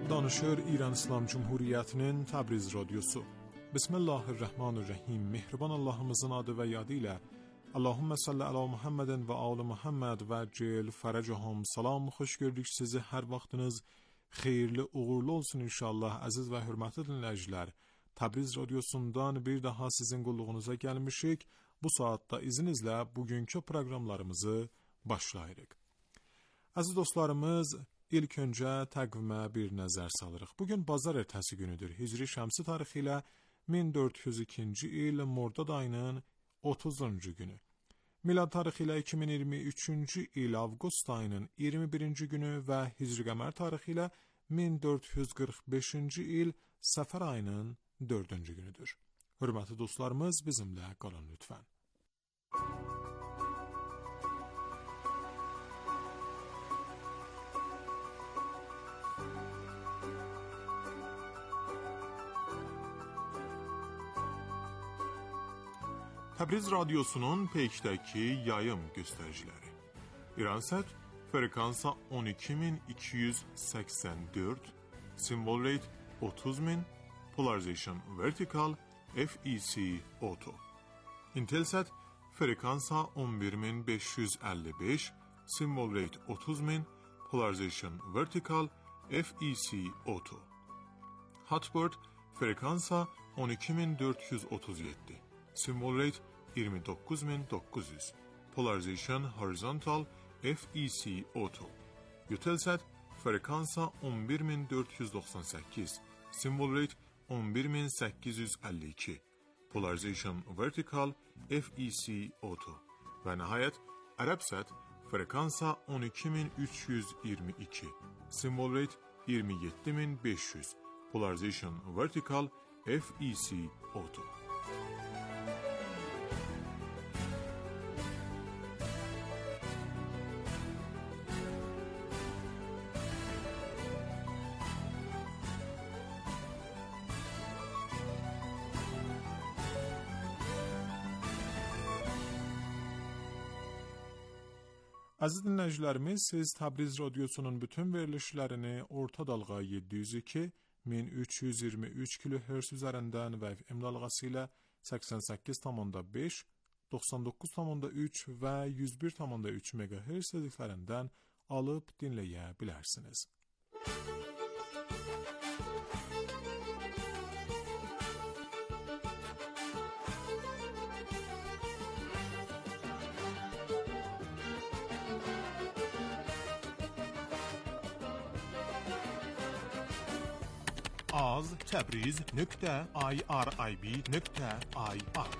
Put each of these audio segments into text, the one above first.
Danışır İran İslam Cumhuriyyətinin Təbriz Radyosu. Bismillahirrahmanirrahim. Mehriban Allahımızın adı ve yadı ile Allahümme salli ala Muhammedin ve ala Muhammed ve cel feracahum. Salam, hoş gördük sizi. Her vaxtınız xeyirli, uğurlu olsun inşallah. Aziz ve hürmetli dinləyicilər, Təbriz Radyosu'ndan bir daha sizin qulluğunuza gelmişik. Bu saatte izinizle bugünkü proqramlarımızı başlayırıq. Aziz dostlarımız, İlk öncə təqvimə bir nəzər salırıq. Bugün bazar ertəsi günüdür. Hicri şəmsi tarixi ilə 1402-ci il Mordad ayının 30-cu günü. Milad tarixi ilə 2023-cü il Avqust ayının 21-ci günü və Hicri qəmər tarixi ilə 1445-ci il Səfər ayının 4-cü günüdür. Hörmətli dostlarımız, bizimlə qalın lütfən. Təbriz Radyosu'nun peykdəki yayım göstəriciləri. İransat frekansa 12284, symbol rate 30000, polarization vertical, FEC auto. Intelsat frekansa 11555, symbol rate 30000, polarization vertical, FEC auto. Hotbird frekansa 12437, symbol rate 29900, polarization horizontal, FEC auto. Eutelsat frekansa 11498, symbol rate 11852, polarization vertical, FEC auto. Ve nihayet Arabsat frekansa 12322, symbol rate 27500, polarization vertical, FEC auto. Aziz dinləyicilərimiz, siz Təbriz Radyosu'nun bütün verilişlərini orta dalğa 702, 1323 kHz üzərindən və FM dalğası ilə 88,5, 99,3 və 101,3 MHz dediklərindən alıb dinləyə bilərsiniz. az.tabriz.irib.ir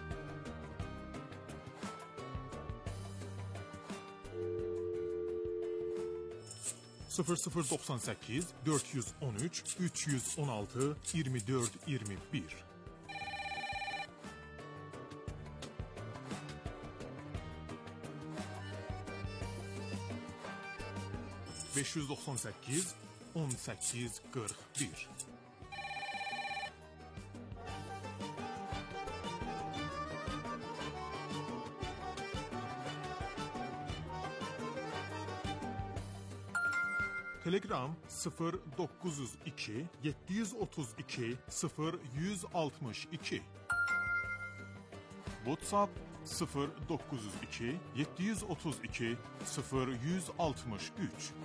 0098 413 316 2421 598 1841 Telegram 0902 732 0162 WhatsApp 0902 732 0163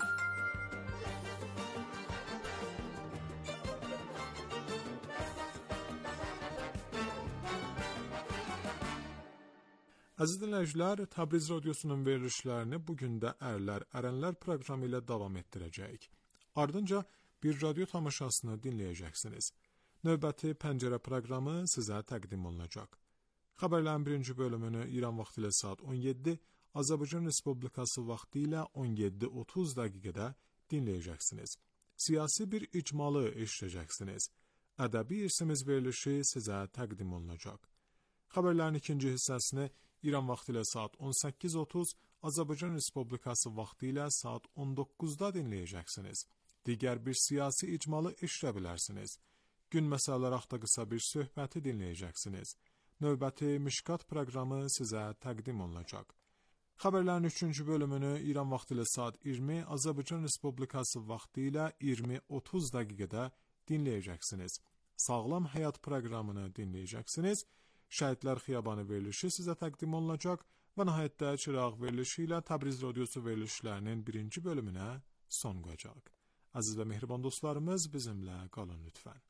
Aziz dinləyicilər, Təbriz Radyosu'nun verilişlərini bugün də Ərənlər proqramı ilə davam etdirəcəyik. Ardınca bir radyo tamaşasını dinləyəcəksiniz. Növbəti Pəncərə proqramı sizə təqdim olunacaq. Xəbərlərin birinci bölümünü İran vaxtı ilə saat 17, Azərbaycan Respublikası vaxtı ilə 17:30 dəqiqədə dinləyəcəksiniz. Siyasi bir icmalı eşidəcəksiniz. Ədəbi irsimiz verilişi sizə təqdim olunacaq. Xəbərlərin ikinci hissəsini İran vaxtı ilə saat 18:30, Azərbaycan Respublikası vaxtı ilə saat 19-da dinləyəcəksiniz. Digər bir siyasi icmalı eşidə bilərsiniz. Gün məsələləri haqqında qısa bir söhbəti dinləyəcəksiniz. Növbəti Mişkat proqramı sizə təqdim olunacaq. Xəbərlərin 3-cü bölümünü İran vaxtı ilə saat 20, Azərbaycan Respublikası vaxtı ilə 20:30 dəqiqədə dinləyəcəksiniz. Sağlam həyat proqramını dinləyəcəksiniz. Şəhidlər Xiyabanı verilişi sizə təqdim olunacaq və nəhayətdə Çıraq verilişi ilə Təbriz Radiosu verilişlərinin 1-ci bölümünə son qoyacaq. Əziz və mehriban dostlarımız, bizimlə qalın lütfən.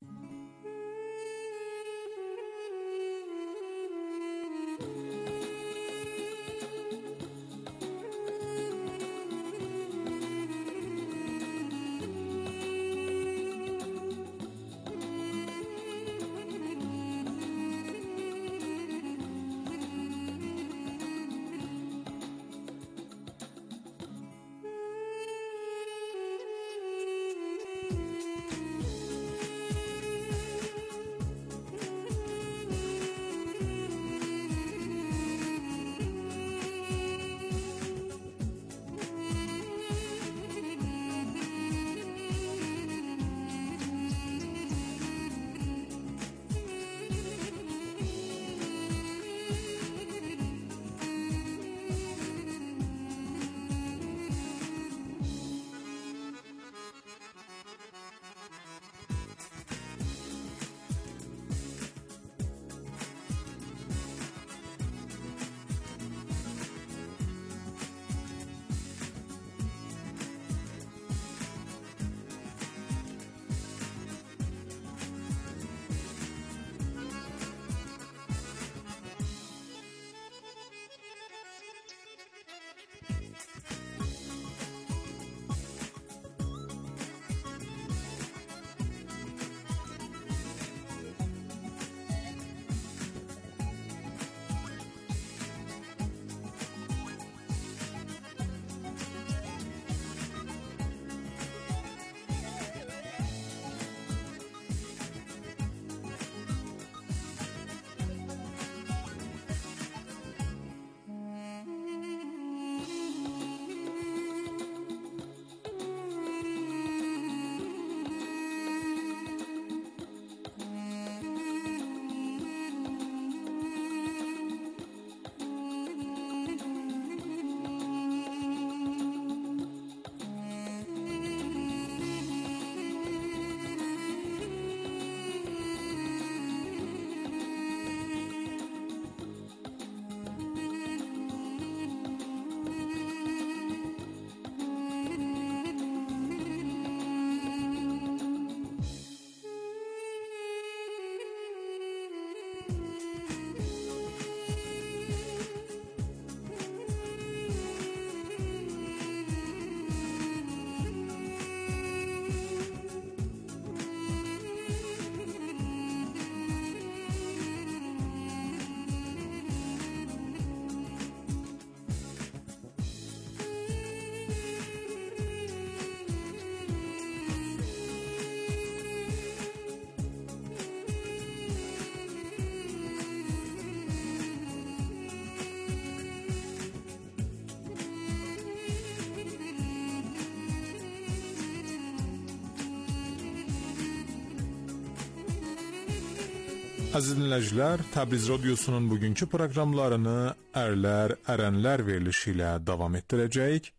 Əziz dinləyicilər, Təbriz Radiosunun bugünkü proqramlarını ərlər, ərənlər verilişi ilə davam etdirəcəyik.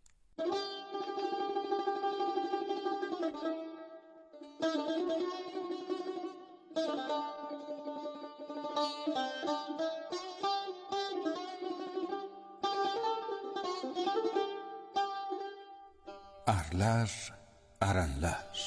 Ərlər, ərənlər.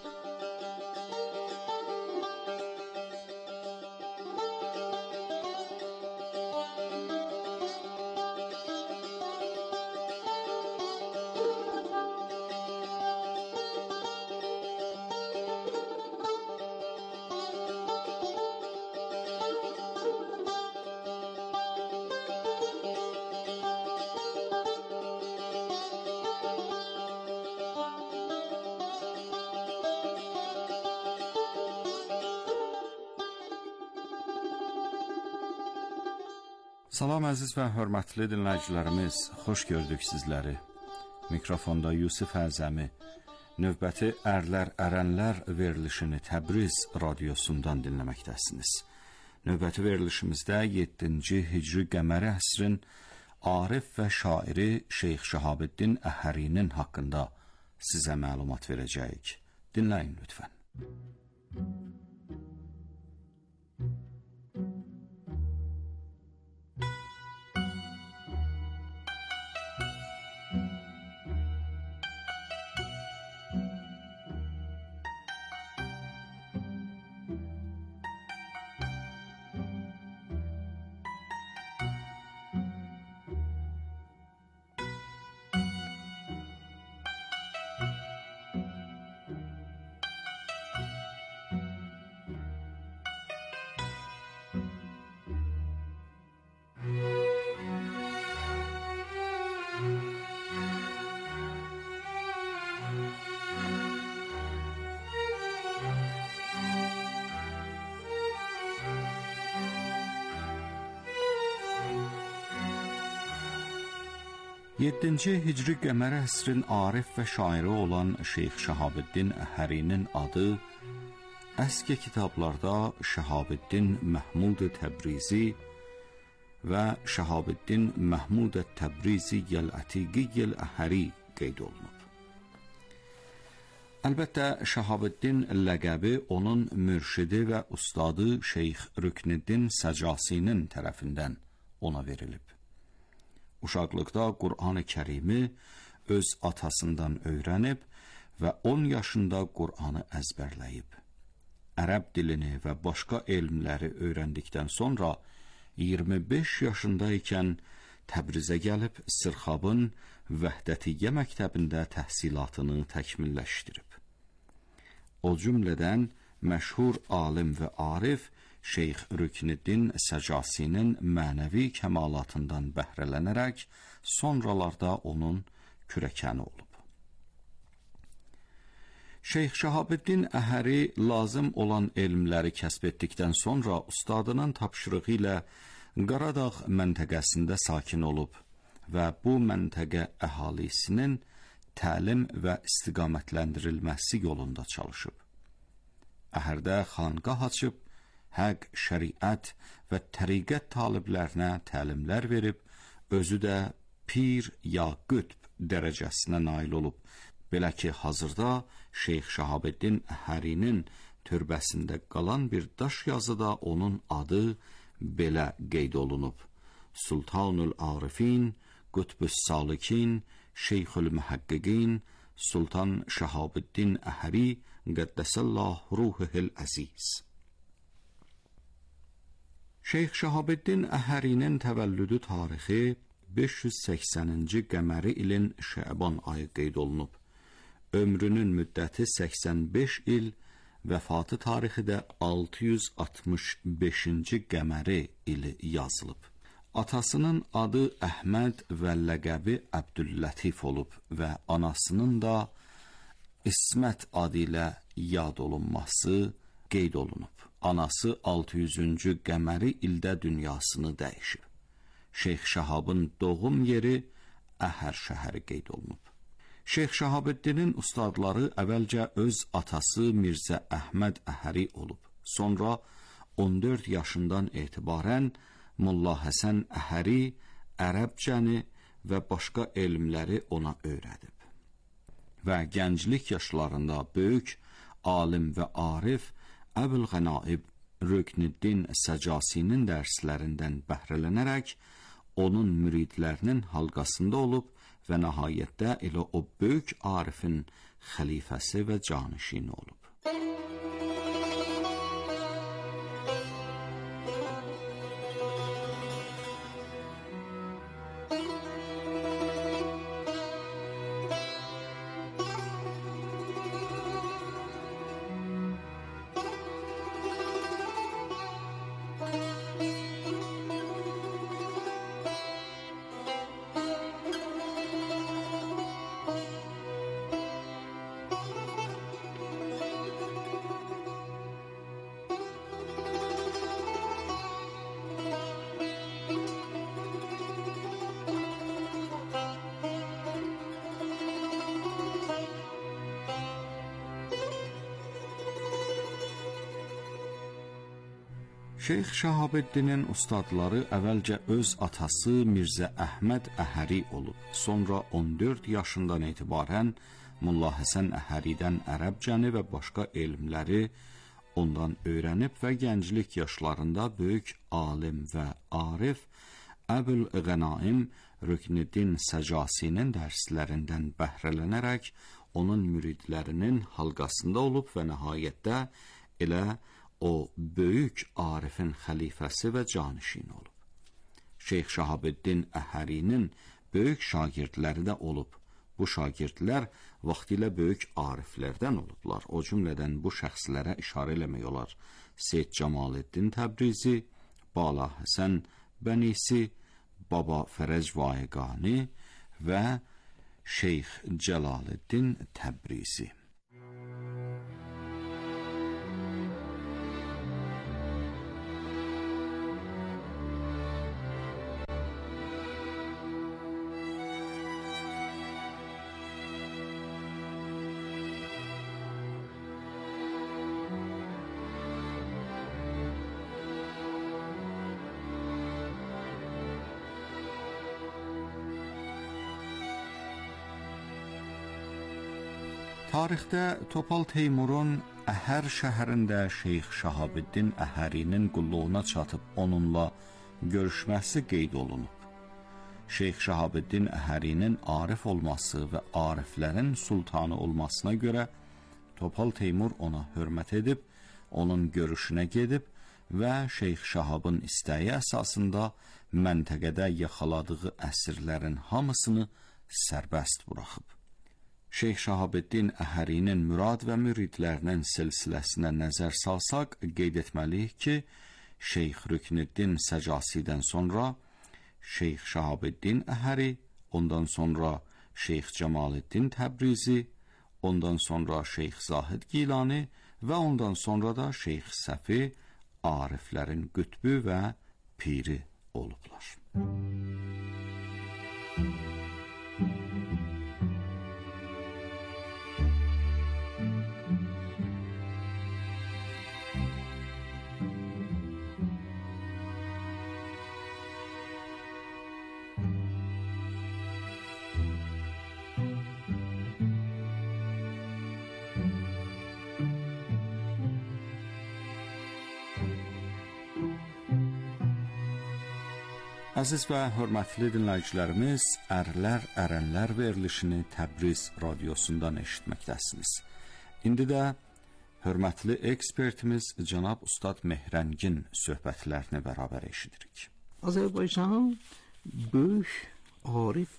Salam əziz və hörmətli dinləyicilərimiz, xoş gördük sizləri. Mikrofonda Yusif Əzəmi. Növbəti Ərlər, Ərənlər verilişini Təbriz Radiosundan dinləməkdəsiniz. Növbəti verilişimizdə 7-ci Hicri qəməri əsrin arif və şairi Şeyx Şəhabəddin Əhərinin haqqında sizə məlumat verəcəyik. Dinləyin lütfən. Yeddinci Hicri qəmər əsrin arif və şairi olan Şeyx Şəhabəddin Əhərinin adı əski kitablarda Şəhabəddin Məhmud Təbrizi və Şəhabəddin Məhmud Təbrizi Yəl-Ətiqi Əhəri qeyd olunub. Əlbəttə, Şəhabəddin ləqəbi onun mürşidi və ustadı Şeyx Rüknüddin Səcasinin tərəfindən ona verilib. Uşaqlıqda Qur'an-ı Kərimi öz atasından öyrənib və 10 yaşında Qur'anı əzbərləyib. Ərəb dilini və başqa elmləri öyrəndikdən sonra 25 yaşında ikən Təbrizə gəlib Sırxabın Vəhdətiyyə məktəbində təhsilatını təkmilləşdirib. O cümlədən məşhur alim və arif Şeyx Rüknüddin Səcasinin mənəvi kəmalatından bəhrələnərək sonralarda onun kürəkəni olub. Şeyx Şəhabəddin Əhəri lazım olan elmləri kəsb etdikdən sonra ustadının tapşırığı ilə Qaradağ məntəqəsində sakin olub və bu məntəqə əhalisinin təlim və istiqamətləndirilməsi yolunda çalışıb. Əhərdə xanqah açıb, həq, şəriət və təriqət taliblərinə təlimlər verib, özü də pir ya qütb dərəcəsinə nail olub. Belə ki, hazırda Şeyx Şəhabəddin Əhərinin türbəsində qalan bir daş yazıda onun adı belə qeyd olunub. Sultanul Arifin, Qutbus Salikin, Şeyxül Məhəqqiqin, Sultan Şəhabəddin Əhəri, Qəddəsəllah Ruhihil Əziz. Şeyx Şəhabəddin Əhərinin təvəllüdü tarixi 580-ci qəməri ilin Şəban ayı qeyd olunub. Ömrünün müddəti 85 il, vəfatı tarixi də 665-ci qəməri ili yazılıb. Atasının adı Əhməd və ləqəbi Əbdüllətif olub və anasının da İsmət adı ilə yad olunması qeyd olunub. Anası 600-cü qəməri ildə dünyasını dəyişib. Şeyx Şəhabın doğum yeri Əhər şəhəri qeyd olunub. Şeyx Şəhabəddinin ustadları əvvəlcə öz atası Mirzə Əhməd Əhəri olub. Sonra 14 yaşından etibarən Molla Həsən Əhəri ərəbcəni və başqa elmləri ona öyrədib. Və gənclik yaşlarında böyük alim və arif Əbülğənaib Rüknüddin Səcasinin dərslərindən bəhrələnərək onun müridlərinin halqasında olub və nəhayətdə elə o böyük arifin xəlifəsi və canişini olub. Şeyx Şahabəddinin ustadları əvvəlcə öz atası Mirzə Əhməd Əhəri olub. Sonra 14 yaşından etibarən Molla Həsən Əhəridən ərəbcəni və başqa elmləri ondan öyrənib və gənclik yaşlarında böyük alim və arif Əbül Qənaim Rüknüddin Səcasinin dərslərindən bəhrələnərək onun müridlərinin halqasında olub və nəhayətdə elə o böyük arifin xəlifəsi və canişini olub. Şeyx Şahabəddin Əhərinin böyük şagirdləri də olub. Bu şagirdlər vaxtilə böyük ariflərdən olublar. O cümlədən bu şəxslərə işarə eləmək olar. Seyyid Cəmaləddin Təbrizi, Bala Həsən Bənisi, Baba Fərəc Vaiqani və Şeyx Cəlaləddin Təbrizi. Tarixdə Topal Teymurun Əhər şəhərində Şeyx Şahabəddin Əhərinin qulluğuna çatıb onunla görüşməsi qeyd olunub. Şeyx Şahabəddin Əhərinin arif olması və ariflərin sultanı olmasına görə Topal Teymur ona hörmət edib, onun görüşünə gedib və Şeyx Şahabın istəyi əsasında məntəqədə yaxaladığı əsirlərin hamısını sərbəst buraxıb. Şeyx Şahabəddin Əhərinin mürad və müridlərinin silsiləsinə nəzər salsaq, qeyd etməliyik ki, Şeyx Rüknüddin Səcasidən sonra Şeyx Şahabəddin Əhəri, ondan sonra Şeyx Cəmaləddin Təbrizi, ondan sonra Şeyx Zahid Gilani və ondan sonra da Şeyx Səfi ariflərin qütbü və piri olublar. Əziz və hörmətli dinləyicilərimiz, Ərlər Ərənlər verilişini Təbriz radiosundan eşitməkdəsiniz. İndi də hörmətli ekspertimiz cənab Ustad Mehrəngin söhbətlərini bərabər eşidirik. Azərbaycanın böyük arif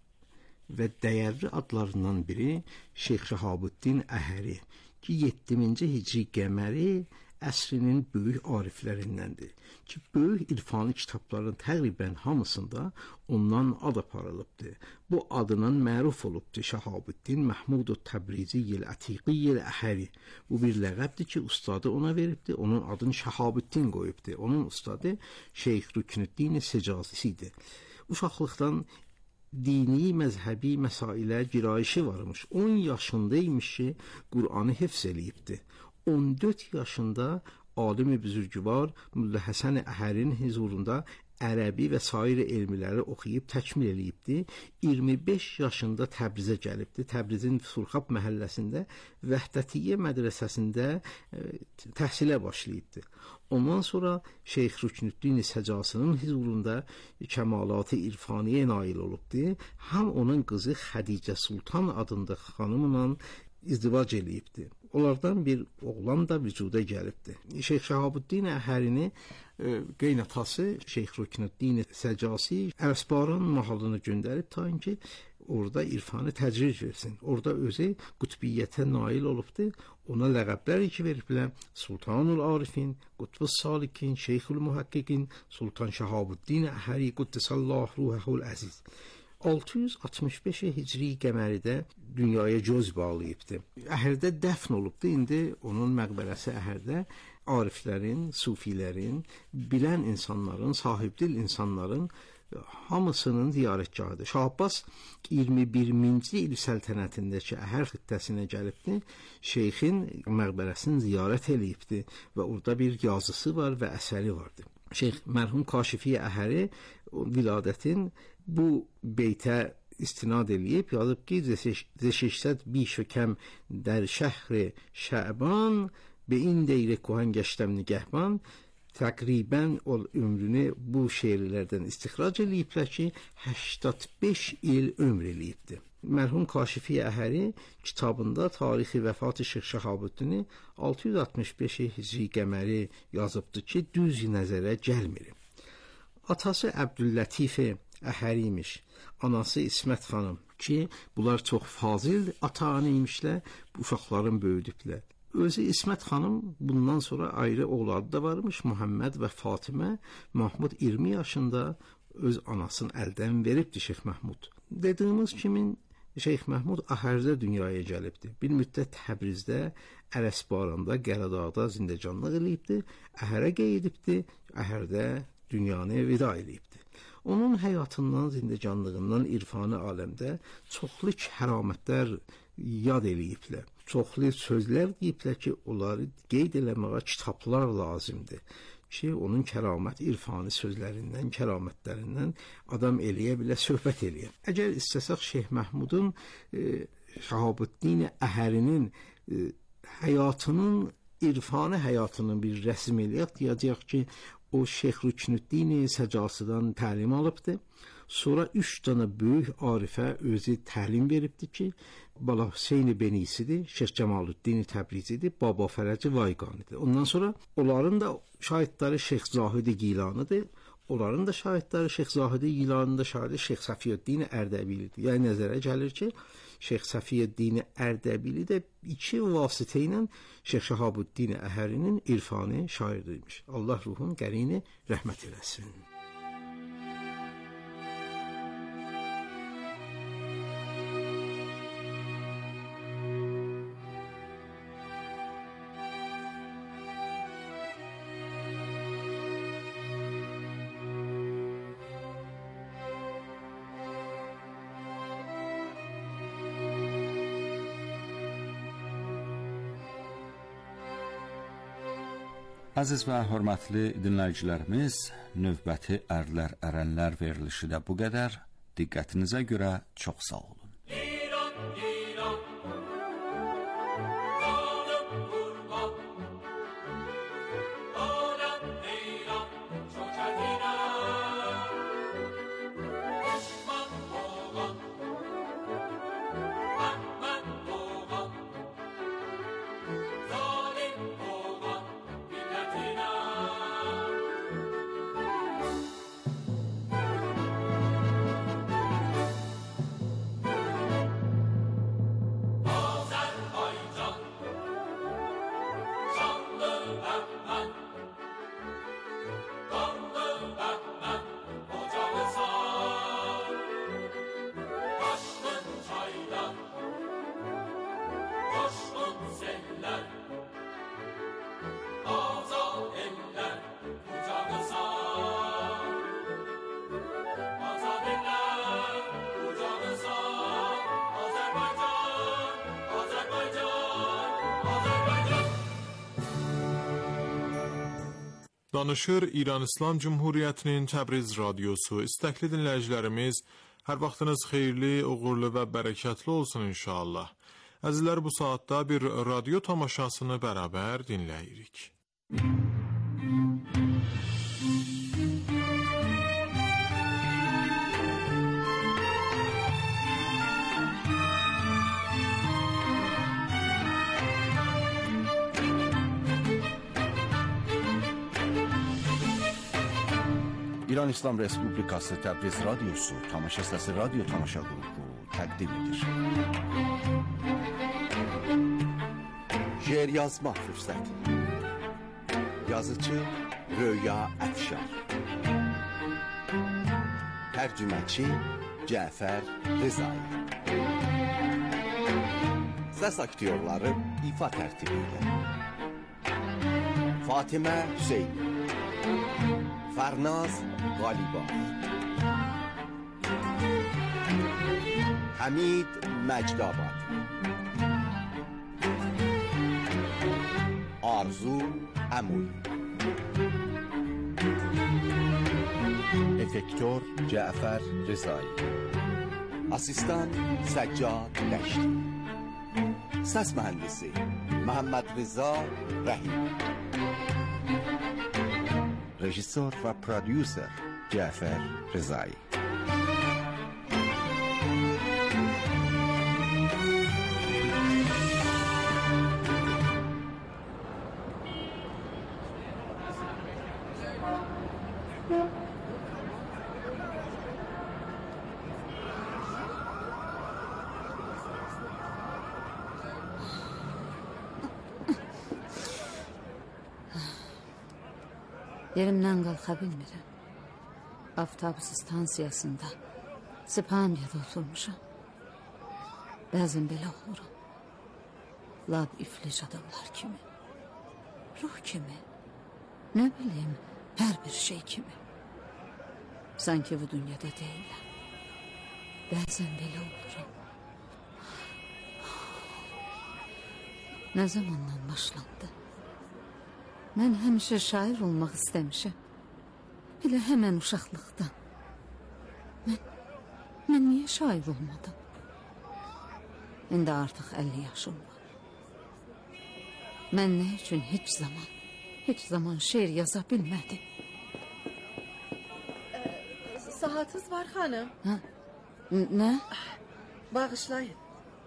və dəyərli adlarından biri Şeyx Şahabəddin Əhəri ki, 7-ci hicri qəməri əsrinin böyük ariflərindəndir ki, böyük irfani kitabların təqribən hamısında ondan ad aparılıbdır. Bu adından məruf olubdur Şahabəddin Məhmud Təbrizi Atiqi Əhəri. Bu bir ləqəbdir ki, ustadı ona veribdir, onun adını Şahabəddin qoyubdur. Onun ustadı Şeyx Rüknüddin Səcasisidir. Uşaqlıqdan dini, məzhəbi məsailə girayişi varmış. 10 yaşındaymış ki, Qur'anı hifz eləyibdir. 14 yaşında alim-i büzürgüvar Molla Həsən Əhərinin huzurunda ərəbi və sair elmləri oxuyub təkmil eləyibdi. 25 yaşında Təbrizə gəlibdi. Təbrizin Surxab məhəlləsində Vəhdətiyyə mədrəsəsində təhsilə başlayıbdı. Ondan sonra Şeyx Rüknüddin Səcasinin huzurunda kəmalat-ı irfaniyə nail olubdu. Həm onun qızı Xədicə Sultan adında xanımla izdivac eləyibdi. Onlardan bir oğlan da vücuda gəlibdi. Şeyx Şahabəddin Əhərini qeynatası Şeyx Rüknüddin Səcasi Ərəsbaran mahalını göndərib ta ki, orada irfanı təcrid versin. Orada özü qutbiyyətə nail olubdu. Ona ləqəblər ki veriblər. Sultanul Arifin, Qutbus Salikin, Şeyxul Muhaqqiqin, Sultan Şahabəddin Əhəri Quddisallahu ruhəhul əziz. 665 hicri qəməridə dünyaya göz bağlayıbdı. Əhərdə dəfn olubdu. İndi onun məqbərəsi Əhərdə ariflərin, sufilərin, bilən insanların, sahibdil insanların hamısının ziyarətgahıdır. Şah Abbas 21-ci il səltənətindəki Əhər xittəsinə gəlibdi. Şeyxin məqbərəsini ziyarət eləyibdi və orada bir yazısı var və əsəri vardı. Şeyx mərhum Kaşifi Əhəri viladətin bu beytə istinad eləyib, yazıb ki, ز 600 بیش و کم در شهر شعبان به این دیر کهن گشتم نگهبان. Təqribən o ömrünü bu şeirlərdən istixrac eləyiblər ki, 85 il ömr eləyibdir. Mərhum Kaşifi Əhəri kitabında tarixi vəfatı Şeyx Şəhabuddini 665 hicri qəməri yazıbdır ki, düz nəzərə gəlmir. Atası Əbdüllətif Əhəri imiş, anası İsmət xanım ki, bunlar çox fazil ata-ana imişlər, uşaqların böyüdüblər. Özü İsmət xanım bundan sonra ayrı oğladı da varmış, Muhammed və Fatimə. Mahmud 20 yaşında öz anasını əldən veribdi Şeyx Məhmud. Dediyimiz kimi Şeyx Məhmud Əhərdə dünyaya gəlibdi. Bir müddət Təbrizdə, Ərəsbaranda, Qəradağda zindəcanlıq eləyibdi. Əhərə qeydibdi, Əhərdə dünyanı vida eləyibdi. Onun həyatından, zindəcanlığından irfani aləmdə çoxlu kəramətlər yad eləyiblər. Çoxlu sözlər deyiblər ki, onları qeyd eləməyə kitablar lazımdır ki, onun kəramət, irfani sözlərindən, kəramətlərindən adam eləyə bilə, söhbət eləyə. Əgər istəsək Şeyx Məhmudun Şəhabuddin Əhərinin həyatının, irfani həyatının bir rəsm eləyək, deyəcək ki, o Şeyx Rüknüddin Səcasıdan təlim alıbdır. Sonra 3 dənə böyük arifə özü təlim veribdir ki, Bala Hüseyn Benisidir, Şeyx Cəmaluddin Təbrizidir, Baba Fərəc Vayqanidir. Ondan sonra onların da şahidləri Şeyx Zahid Gilanıdır. Onların da şahidləri Şeyx Zahid Gilanının da şahidi Şeyx Səfiyyəddin Ərdəbilidir. Yəni nəzərə gəlir ki, Şeyx Səfiyyəddin Ərdəbili də 2 vasitə ilə Şeyx Şəhabuddin Əhərinin irfani şairiymiş. Allah ruhun qərini rəhmət eləsin. Əziz və hörmətli dinləyicilərimiz, növbəti ərlər, ərənlər verilişi də bu qədər. Diqqətinizə görə çox sağ olun. Danışır İran İslam Cumhuriyyətinin Təbriz radiosu. İstəkli dinləyicilərimiz, hər vaxtınız xeyirli, uğurlu və bərəkətli olsun inşallah. Əzizlər, bu saatda bir radio tamaşasını bərabər dinləyirik. İran İslam Respublikası Təbriz radiosu tamaşa səsi radyo tamaşa qrupu təqdim edir. Şeir yazma fürsəti. Yazıcı Röya Əfşar. Tərcüməçi Cəfər Rızai. Səs aktyorları ifa tərtibi ilə Fatimə Hüseyn, Farnaz Qalibov, حمید مجدآباد، آرزو عمویی، افکتور جعفر رضایی، اسیستان سجاد دشتی، سس مهندسی محمد رضا رحیم، رژیسور و پرودیوسر جعفر رضایی. Yerimdən qalxa bilmirəm. Avtobus stansiyasında Spaniyada oturmuşam. Bəzən belə oluram. Lab iflic adamlar kimi. Ruh kimi. Nə bileyim, hər bir şey kimi. Sanki bu dünyada deyiləm. Bəzən belə oluram. Nə zamandan başlandı? Mən həmişə şair olmaq istəmişəm. Elə həmən uşaqlıqdan. Mən niyə şair olmadım? İndi artıq 50 yaşım var. Mən nə üçün heç zaman şeir yaza bilmədim? Saatınız var xanım. Ha? Nə? Bağışlayın.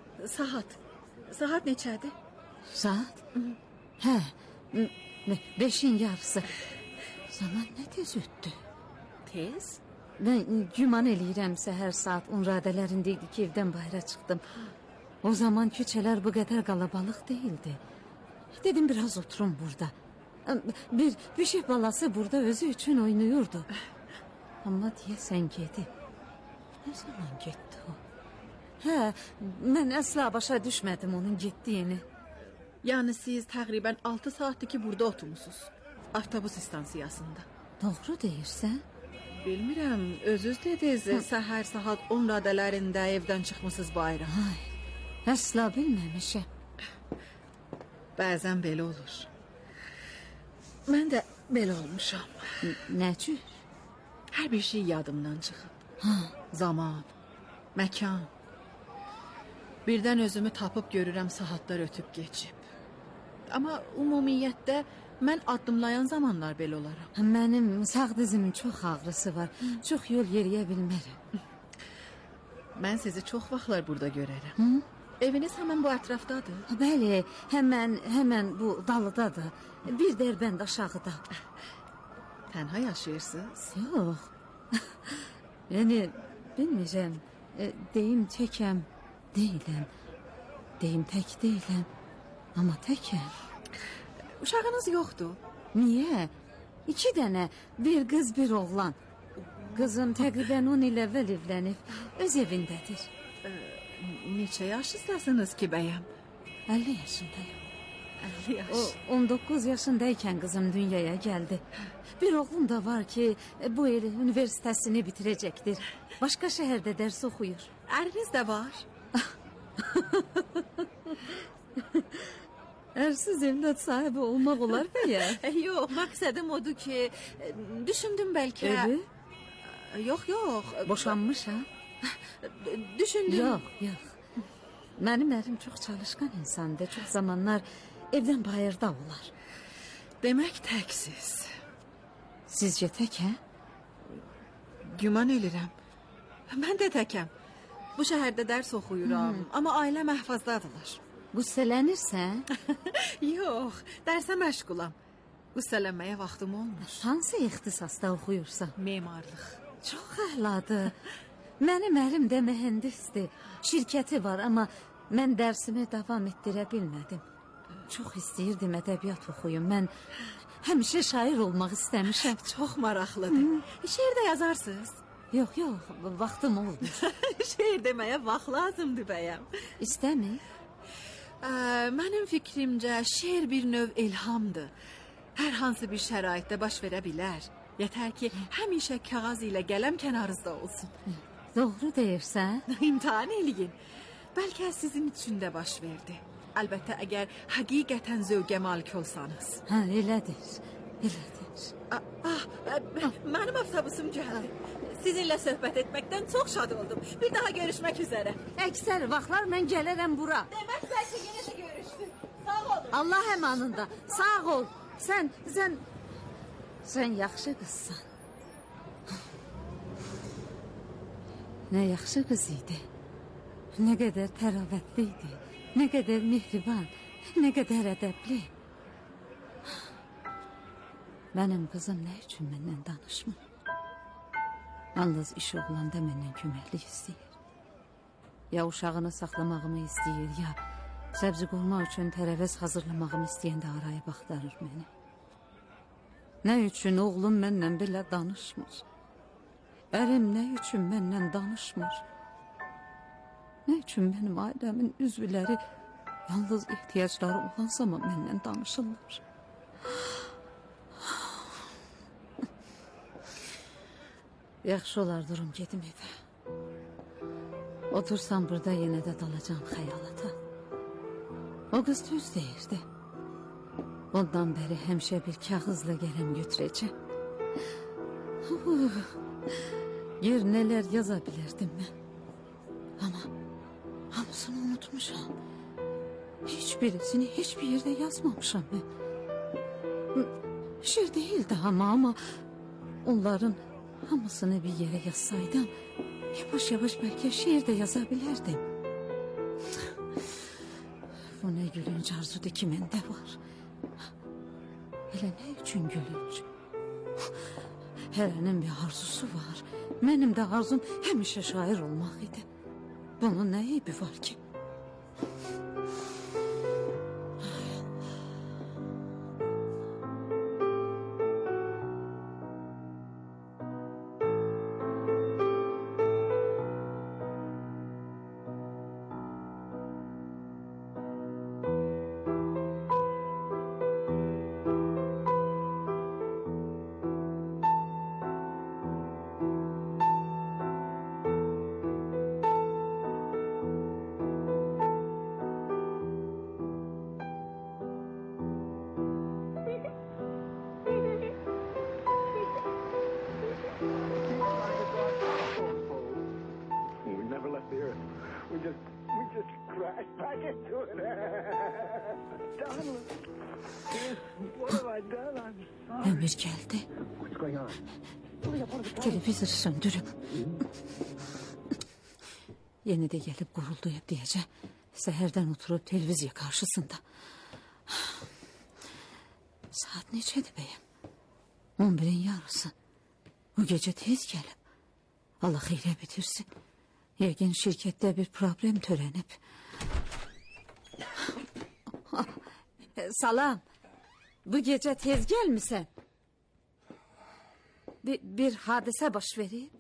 Saat neçədir? Saat? Hə, 5'in yarısı. Zaman nə tez ötdü? Tez? Mən güman eləyirəm səhər saat 10 radələrində idi ki, evdən bayıra çıxdım. O zaman küçələr bu qədər qalabalıq değildi. Dedim biraz oturum burada. Bir şey balası burada özü üçün oynuyordu. Amma deyəsən gedib. Ne zaman getdi o? Hə, mən əsla başa düşmədim onun getdiyini. Yani siz təqribən 6 saatdir ki burada oturmuşsunuz. Avtobus istansiyasında. Doğru deyirsən? Bilmirəm, özünüz dediniz səhər saat 10 radələrində evdən çıxmısınız bayra. Ay, əsla bilməmişəm. Bəzən belə olur. Mən də belə olmuşam. Nə cür? Hər bir şey yadımdan çıxıb. Zaman, məkan. Birdən özümü tapıb görürəm saatlar ötüb geçib. Amma ümumiyyətdə mən addımlayan zamanlar belə olaram. Mənim sağ dizimin çox ağrısı var. Çox yol yeriyə bilmərəm. Mən sizi çox vaxtlar burada görərəm. Eviniz həmən bu ətrafdadır. Bəli, həmən bu dalıdadır. Bir dərbənd aşağıda. Tənha yaşayırsınız? Yox. Yəni, bilmirəm. Deyim təkəm, deyiləm. Deyim tək deyiləm. Amma təkəm. Uşağınız yoxdur. Niyə? 2 dənə, bir qız, bir oğlan. Qızım təqribən 10 il əvvəl evlənib, öz evindədir. Neçə yaşındasınız ki bəyəm? 50 yaşındayım. 50 yaş. O 19 yaşındaykən qızım dünyaya gəldi. Bir oğlum da var ki, bu il üniversitəsini bitirəcəkdir. Başqa şəhərdə dərs oxuyur. Əriniz də var. Ərsiz evlad sahibi olmaq olar bəyə? Yox, məqsədim odur ki, düşündüm bəlkə... Evi? Yox. Boşanmışam? Düşündüm... Yox. Mənim ərim çox çalışqan insandır. Çox zamanlar evdən bayırda olar. Demək təksiz. Sizcə tək, hə? Güman edirəm. Mən də təkəm. Bu şəhərdə dərs oxuyuram, amma ailəm əhvazdadırlar. Qüssələnirsən? Yox, dərsə məşğulam. Qüssələnməyə vaxtım olmur. Hansı ixtisasda oxuyursan? Memarlıq. Çox əladır. Mənim ərim də mühəndisdir. Şirkəti var, amma mən dərsimi davam etdirə bilmədim. Çox istəyirdim ədəbiyyat oxuyum. Mən həmişə şair olmaq istəmişəm. Çox maraqlıdır. Şeir də yazarsınız? Yox, vaxtım olmur. Şeir deməyə vaxt lazımdır bəyəm. İstəmir? Mənim fikrimcə şeir bir növ ilhamdır. Hər hansı bir şəraitdə baş verə bilər. Yetər ki, həmişə kağız ilə qələm kənarınızda olsun. Doğru deyirsən? İmtahan eləyin. Bəlkə sizin üçün də baş verdi. Əlbəttə əgər həqiqətən zövqə malik olsanız. Hə, elədir. Elədir. Mənim avtobusum gəldi. Sizinlə söhbət etməkdən çox şad oldum. Bir daha görüşmək üzərə. Əksər vaxtlar mən gələrəm bura. Demək bəlkə yenə də görüşdük. Sağ olun. Allah əmanında. Sağ ol. Sən yaxşı qızsan. Nə yaxşı qız idi. Nə qədər təravətli idi. Nə qədər mehriban. Nə qədər ədəbli. Mənim qızım nə üçün məndən danışmır? Yalnız iş olanda məndən köməklik istəyir. Ya uşağını saxlamağımı istəyir, ya səbzi qurmaq üçün tərəvəz hazırlamağımı istəyəndə arayıb axtarır məni. Nə üçün oğlum məndən belə danışmır? Ərim nə üçün məndən danışmır? Nə üçün mənim ailəmin üzvləri yalnız ehtiyacları olan zaman məndən danışırlar? Yaxşı olar durum gedim evə. Otursam burada yenə də dalacağım xəyalata. O qız düz deyirdi. Ondan bəri həmişə bir kağızla qələm götürəcəm. Yer nələr yaza bilirdim mən. Amma hamısını unutmuşam. Hiçbirisini hiçbir yerdə yazmamışam mən. Şiir değildi ama onların hamısını bir yere yazsaydım yavaş yavaş belki şiir de yazabilirdim. Bu ne gülünç arzudu ki mende var. Hele ne için gülünç? Herenin bir arzusu var. Benim de arzum həmişə şair olmaq idi. Bunun ne eybi var ki? We just crashed back into it. Donald, what have I done? I'm sorry. Emir geldi. What's going on? Televizoru söndürün. Yeni de gelip gurulduyup diyeceğim. Seherden oturup televizyon karşısında. Saat neçeydi beyim? 11'in yarısı. Bu gece tez gelip. Allah hayra bitirsin. Yegin şirkette bir problem törenip. Salam. Bu gece tez gelmişsen. Bir hadise baş vereyim.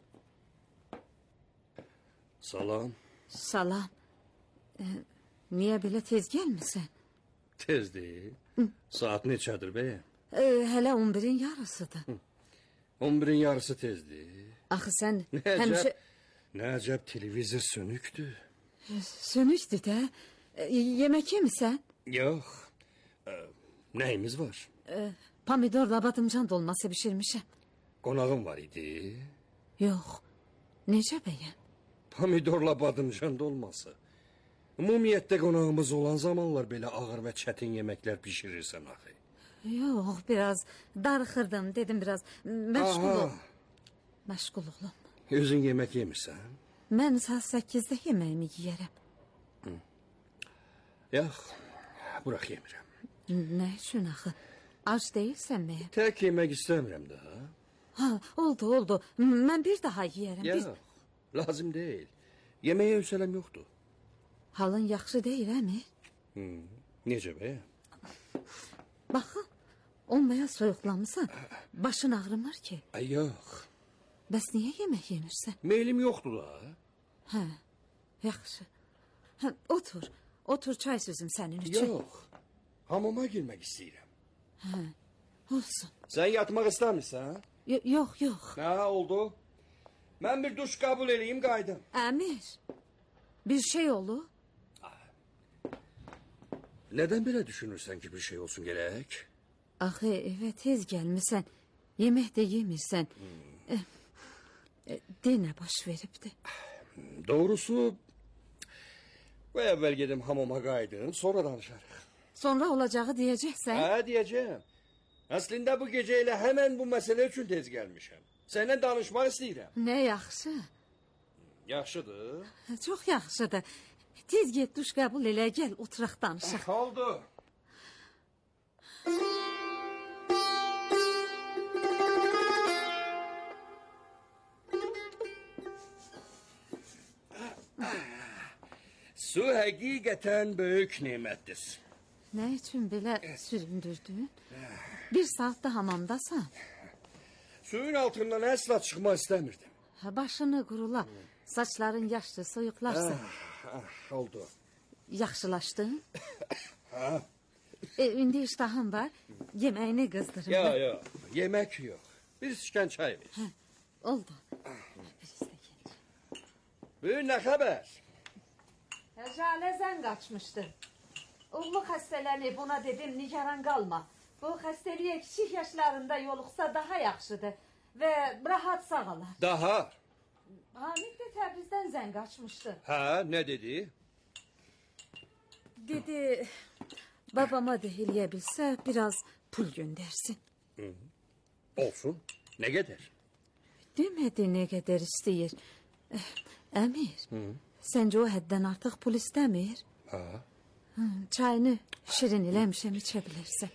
Salam. Salam. Niye böyle tez gelmişsen? Tez değil. Saat neçədir beyim? Hele 11'in yarısıdır. 11'in yarısı tezdir. Axı sen Necəb, Necəb televizor sönüktü. Sönüktü de. Yemek yemisən? Yok. Neyimiz var? Pomidorla badımcan dolması pişirmişim. Qonağım var idi. Yok. Necə beyim? Pomidorla badımcan dolması. Ümumiyyətdə qonağımız olan zamanlar belə ağır və çətin yeməklər pişirirsən axı. Yok, biraz darıxırdım, dedim biraz meşgul ol. Meşgul olum. Özün yemək yemirsən? Mən saat 8'də yemeğimi yiyərəm. Yox, bırax yemirəm. Ne üçün axı? Ac değilsən mi? Tək yemək istəmirəm də. Ha, oldu. Mən bir daha yiyərəm. Yox, lazım deyil. Yeməyə hövsələm yoxdur. Halın yaxşı deyil, əmi? Necə bəyəm? Baxın, olmaya soyuqlanmışsan. Başın ağrımır ki. Yox. Bəs niyə yemək yemirsən? Meylim yoxdur da. Hə, yaxşı. Hə, otur çay sözüm sənin üçün. Yox, hamama girmək istəyirəm. Olsun. Sən yatmaq istəmirsən? Yox. Hə, oldu. Mən bir duş qəbul eləyim, qaydım. Əmir, bir şey olur. Nədən belə düşünürsən ki, bir şey olsun gərək? Axı evə tez gəlmisən, yemək də yemirsən. De nə baş veribdi? Doğrusu, bu əvvəl gedim hamama qaydım, sonra danışarıq. Sonra olacağı deyəcəksən? Hə, deyəcəm. Əslində bu gecə elə həmən bu məsələ üçün tez gəlmişəm. Səninlə danışmaq istəyirəm. Nə yaxşı. Yaxşıdır. Çox yaxşıdır. Tez get duş qəbul elə, gəl oturaq danışaq. Oldu. Su həqiqətən böyük nemətdir. Nə üçün belə süründürdün? Bir saat da hamamdasan. Suyun altından əsla çıxmaq istəmirdim. Başını qurula, saçların yaşlı, soyuqlarsa. Oldu. Yaxşılaşdın? İndi iştahın var, yeməyini qızdırım. Yox, yemək yox. Bir stəkan çay ver. Oldu. Böyük nə xəbər? Jalə zən qaçmışdı. Oğlu xəstələnib, buna dedim, nigaran qalma. Bu xəstəliyə kiçik yaşlarında yoluxsa daha yaxşıdır və rahat sağalar. Daha? Hamid də Təbrizdən zən qaçmışdı. Hə, nə dedi? Dedi, babama da eləyə bilsə biraz pul göndərsin. Olsun, nə qədər? Demədi nə qədər istəyir. Əmir, səncə o həddən artıq pul istəmir? Hə. Çayını şirin eləmişəm, içə bilərsən.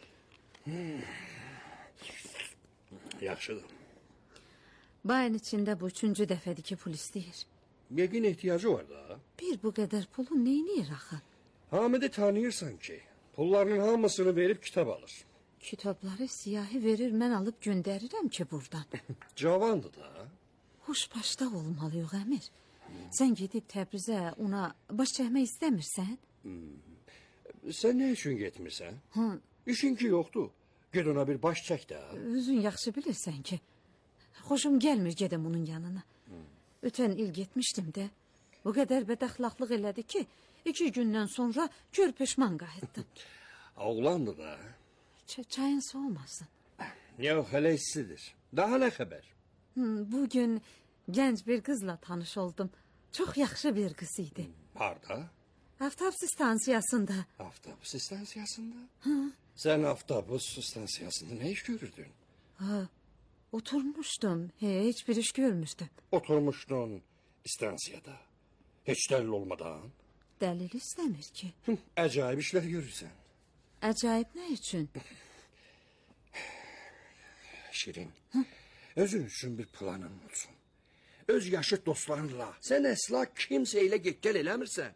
Yaxşıdır. Bayın içində bu 3-cü dəfədir ki, pul istəyir. Yəqin ehtiyacı var da. Bir bu qədər pulu neyniyir axı? Hamidi tanıyırsan ki, pullarının hamısını verib kitab alır. Kitabları siyahi verir, mən alıb göndərirəm ki buradan. Cavandır da. Xoşbaşda olmalıyıq, Əmir. Sən gedib Təbrizə ona baş çəkmək istəmirsən? Sən nə üçün getmirsən? İşin ki yoxdur. Ged ona bir baş çək də. Özün yaxşı bilirsən ki. Xoşum gəlmir gedəm onun yanına. Ötən il getmişdim də. O qədər bədəxlaqlıq elədi ki, 2 gündən sonra kör peşman qayıtdım. Oğlandı da. Çayın soğumasın. Yox, hələ istidir. Daha nə xəbər? Bugün gənc bir qızla tanış oldum. Çox yaxşı bir qız idi. Harda? Avtobus stansiyasında. Avtobus stansiyasında? Sən avtobus stansiyasında nə iş görürdün? Oturmuşdum. Heç bir iş görmüşdüm. Oturmuşdun stansiyada. Heç dəlil olmadan. Dəlil istəmir ki. Əcayib işlər görürsən. Əcayib nə üçün? Şirin, özün üçün bir planın olsun. Öz yaşıt dostlarınla. Sən əsla kimsə ilə get-gəl eləmirsən.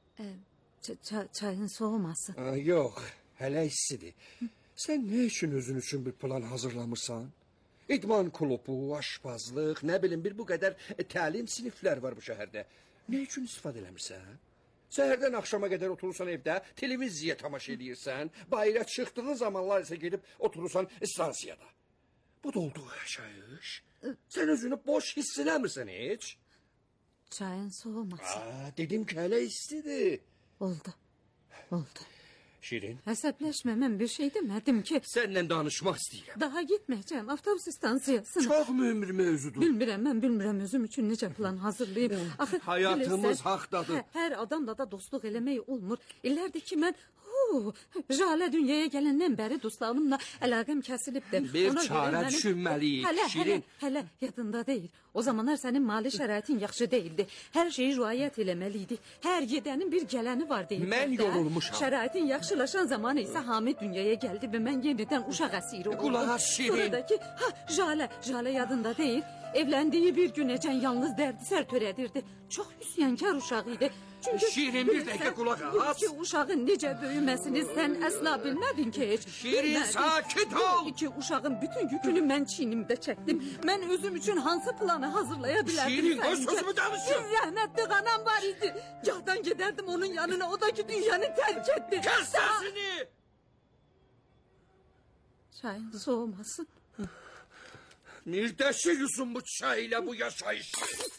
Çayın soğuması. Yox, hələ istidir. Sən nə üçün özün üçün bir plan hazırlamırsan? İdman klubu, aşpazlıq, nə bilim bir bu qədər təlim siniflər var bu şəhərdə. Nə üçün istifadə eləmirsən? Səhərdən axşama qədər oturursan evdə, televiziya tamaşa edirsən, bayıra çıxdığın zamanlar isə gedib oturursan stansiyada. Bu da oldu yaşayış. Sən özünü boş hiss eləmirsən heç? Çayın soğuması. Dedim ki, hələ istidir. Oldu. Şirin. Əsəbləşmə, mən bir şey demədim ki. Səninlə danışmaq istəyirəm. Daha gitməyəcəm avtobus stansiyasına. Çox mühüm bir mövzudur. Mən bilmirəm özüm üçün necə plan hazırlayım. Axı, həyatımız haqdadır. Hər adamla da dostluq eləmək olmur. İllərdir ki, mən Jalə dünyaya gələndən bəri dostlarımla əlaqəm kəsilibdir. Bir çarə düşünməliyik, Şirin. Hələ yadında deyil. O zamanlar sənin mali şəraitin yaxşı deyildi. Hər şeyi riayət eləməliydik. Hər gedənin bir gələni var deyil. Mən yorulmuşam. Şəraitin yaxşılaşan zamanı isə Hamid dünyaya gəldi və mən yenidən uşaq əsiri oldum. Qulaq as, Şirin. Sonradakı, Jalə yadında deyil. Evləndiyi bir günəcən yalnız dərdisər törədirdi. Çox üsyankar uşaq idi. Çünki Şirin, bir dəqiqə qulaq as. İki uşağın necə böyüməsini sən əsla bilmədin ki heç. Şirin, sakit ol. Bu iki uşağın bütün yükünü mən çiynimdə çəkdim. Mən özüm üçün hansı planı hazırlaya bilərdim? Şirin, qoy sözümü danışın. Bir rəhmətli anam var idi. Gahdan gedərdim onun yanına, o da ki dünyanı tərk etdi. Kəs səsini! Çayın soğumasın. Mirdəşi yusun bu çayla bu yaşayışı.